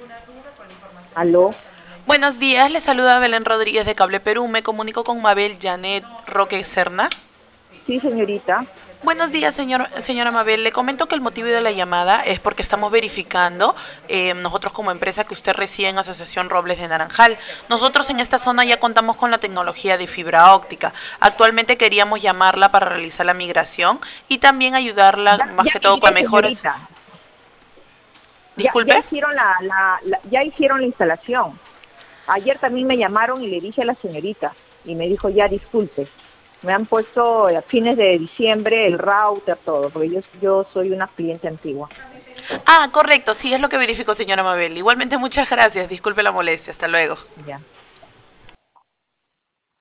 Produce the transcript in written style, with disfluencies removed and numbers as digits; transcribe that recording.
Aló, Buenos días, le saluda Belén Rodríguez de Cable Perú. Me comunico con Mabel Janet Roque Serna. sí, señorita. Buenos días, señora Mabel. Le comento que el motivo de la llamada es porque estamos verificando, nosotros como empresa, que usted reside en Asociación Robles de Naranjal. Nosotros en esta zona ya contamos con la tecnología de fibra óptica. Actualmente queríamos llamarla para realizar la migración y también ayudarla Ya, más ya que todo con miré, mejoras. señorita. Ya Disculpe. hicieron ya hicieron la instalación. Ayer también me llamaron y le dije a la señorita y me dijo, ya disculpe, me han puesto a fines de diciembre el router, todo, porque yo soy una cliente antigua. Ah, correcto, sí, es lo que verificó, señora Mabel. Igualmente, muchas gracias. Disculpe la molestia. Hasta luego. Ya.